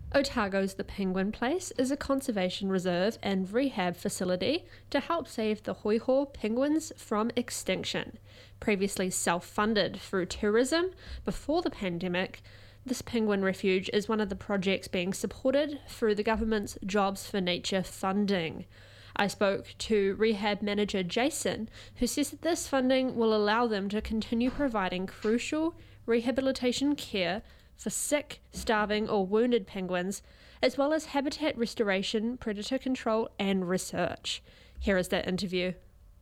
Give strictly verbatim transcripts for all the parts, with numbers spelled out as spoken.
Otago's The Penguin Place is a conservation reserve and rehab facility to help save the Hoiho penguins from extinction. Previously self-funded through tourism before the pandemic, this penguin refuge is one of the projects being supported through the government's Jobs for Nature funding. I spoke to rehab manager Jason, who says that this funding will allow them to continue providing crucial rehabilitation care for sick, starving or wounded penguins, as well as habitat restoration, predator control and research. Here is that interview.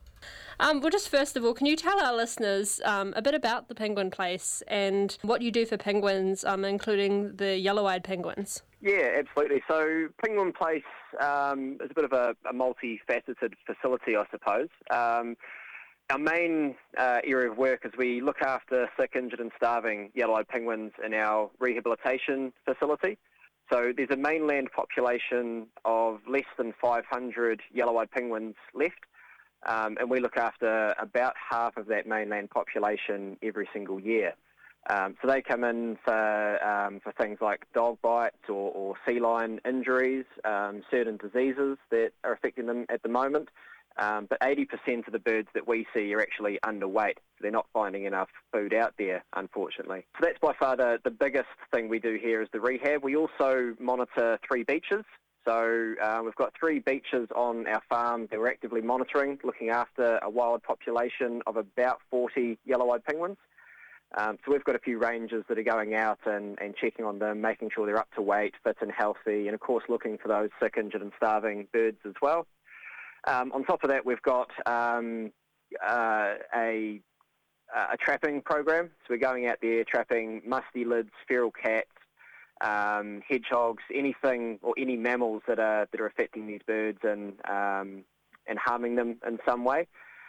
Um, well, just first of all, can you tell our listeners um, a bit about the Penguin Place and what you do for penguins, um, including the yellow-eyed penguins? Yeah, absolutely. So Penguin Place um, is a bit of a, a multifaceted facility, I suppose. Um, Our main uh, area of work is we look after sick, injured and starving yellow-eyed penguins in our rehabilitation facility. So there's a mainland population of less than five hundred yellow-eyed penguins left, um, and we look after about half of that mainland population every single year. Um, so they come in for um, for things like dog bites or, or sea lion injuries, um, certain diseases that are affecting them at the moment. Um, but eighty percent of the birds that we see are actually underweight. So they're not finding enough food out there, unfortunately. So that's by far the, the biggest thing we do here is the rehab. We also monitor three beaches. So uh, we've got three beaches on our farm that we're actively monitoring, looking after a wild population of about forty yellow-eyed penguins. Um, so we've got a few rangers that are going out and, and checking on them, making sure they're up to weight, fit and healthy, and of course looking for those sick, injured and starving birds as well. Um, on top of that, we've got um, uh, a, a trapping program. So we're going out there trapping musty lids, feral cats, um, hedgehogs, anything or any mammals that are that are affecting these birds and um, and harming them in some way.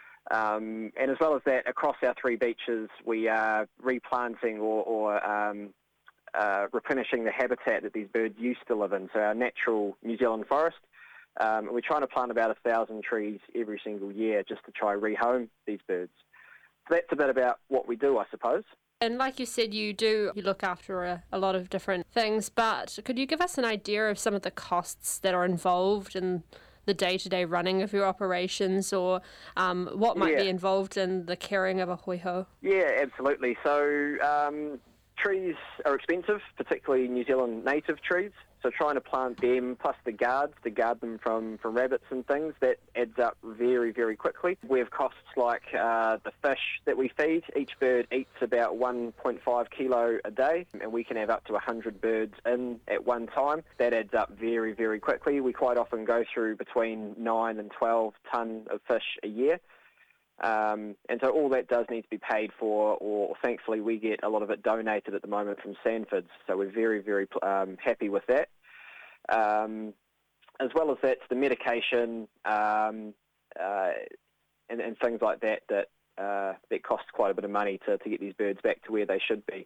Um, and as well as that, across our three beaches, we are replanting or, or um, uh, replenishing the habitat that these birds used to live in. So our natural New Zealand forest. Um, we're trying to plant about a thousand trees every single year just to try rehome these birds. So that's a bit about what we do, I suppose. And like you said, you do you look after a, a lot of different things, but could you give us an idea of some of the costs that are involved in the day-to-day running of your operations, or um, what might yeah. be involved in the caring of a hoiho? Yeah, absolutely. So um, trees are expensive, particularly New Zealand native trees. So trying to plant them, plus the guards to guard them from, from rabbits and things, that adds up very, very quickly. We have costs like uh, the fish that we feed. Each bird eats about one point five kilo a day, and we can have up to one hundred birds in at one time. That adds up very, very quickly. We quite often go through between nine and twelve tonne of fish a year. Um, and so all that does need to be paid for, or thankfully we get a lot of it donated at the moment from Sanford's, so we're very, very um, happy with that. Um, as well as that, the medication um, uh, and, and things like that that uh, that costs quite a bit of money to, to get these birds back to where they should be.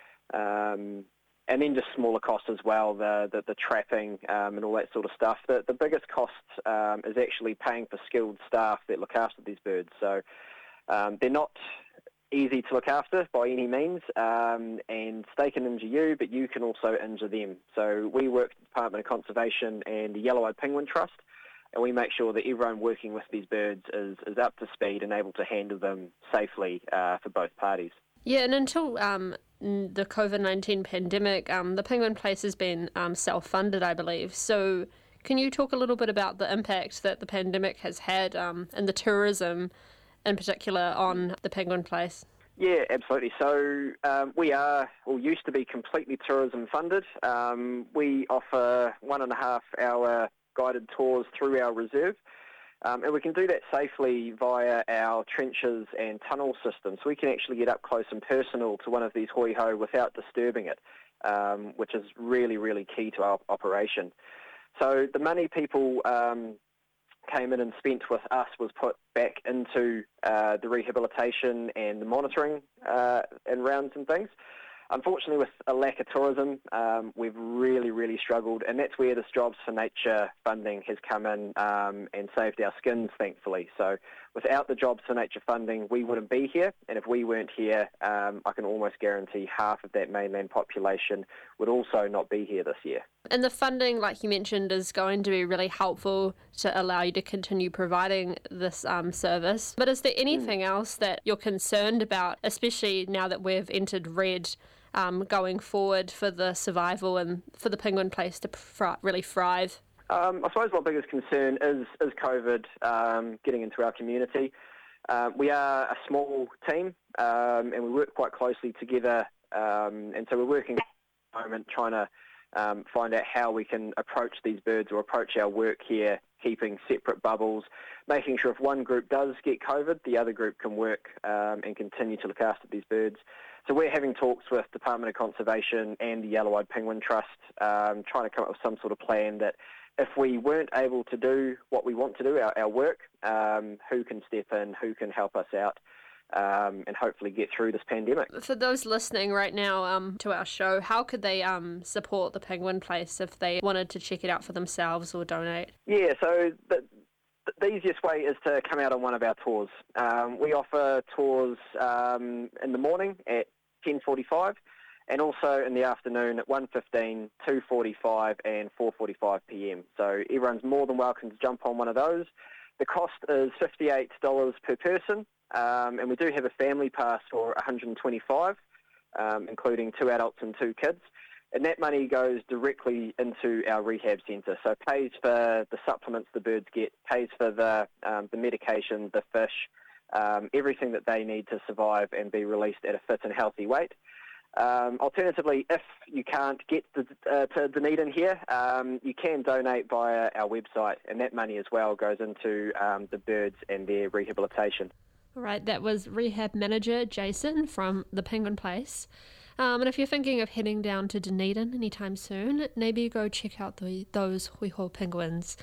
Um, and then just smaller costs as well, the the, the trapping um, and all that sort of stuff. The, the biggest cost um, is actually paying for skilled staff that look after these birds. So um, they're not easy to look after by any means, um, and they can injure you, but you can also injure them. So we work with the Department of Conservation and the Yellow-Eyed Penguin Trust, and we make sure that everyone working with these birds is, is up to speed and able to handle them safely uh, for both parties. Yeah, and until um, the COVID nineteen pandemic, um, the Penguin Place has been um, self-funded, I believe. So can you talk a little bit about the impact that the pandemic has had um, and the tourism in particular on the Penguin Place? Yeah, absolutely. So um, we are, or used to be, completely tourism funded. Um, we offer one and a half hour guided tours through our reserve. Um, and we can do that safely via our trenches and tunnel system. So we can actually get up close and personal to one of these hoiho without disturbing it, um, which is really, really key to our operation. So the money people um, came in and spent with us was put back into uh, the rehabilitation and the monitoring uh, and rounds and things. Unfortunately, with a lack of tourism, um, we've really, really struggled, and that's where this Jobs for Nature funding has come in um, and saved our skins, thankfully. So without the Jobs for Nature funding, we wouldn't be here. And if we weren't here, um, I can almost guarantee half of that mainland population would also not be here this year. And the funding, like you mentioned, is going to be really helpful to allow you to continue providing this um, service. But is there anything mm. else that you're concerned about, especially now that we've entered red, um, going forward for the survival and for the penguin place to fr- really thrive? Um, I suppose my biggest concern is, is COVID um, getting into our community. Uh, we are a small team um, and we work quite closely together, um, and so we're working at the moment trying to um, find out how we can approach these birds or approach our work here, keeping separate bubbles, making sure if one group does get COVID, the other group can work um, and continue to look after these birds. So we're having talks with Department of Conservation and the Yellow-Eyed Penguin Trust, um, trying to come up with some sort of plan that if we weren't able to do what we want to do, our, our work, um, who can step in, who can help us out, um, and hopefully get through this pandemic. For those listening right now um, to our show, how could they um, support the Penguin Place if they wanted to check it out for themselves or donate? Yeah, so the, the easiest way is to come out on one of our tours. Um, we offer tours um, in the morning at ten forty-five, and also in the afternoon at one fifteen, two forty-five and four forty-five p.m. So everyone's more than welcome to jump on one of those. The cost is fifty-eight dollars per person, um, and we do have a family pass for one hundred twenty-five dollars, um, including two adults and two kids. And that money goes directly into our rehab centre. So it pays for the supplements the birds get, pays for the, um, the medication, the fish, um, everything that they need to survive and be released at a fit and healthy weight. Um, alternatively, if you can't get the, uh, to Dunedin here, um, you can donate via our website, and that money as well goes into um, the birds and their rehabilitation. All right, that was Rehab Manager Jason from the Penguin Place. Um, and if you're thinking of heading down to Dunedin anytime soon, maybe go check out the, those Huiho penguins.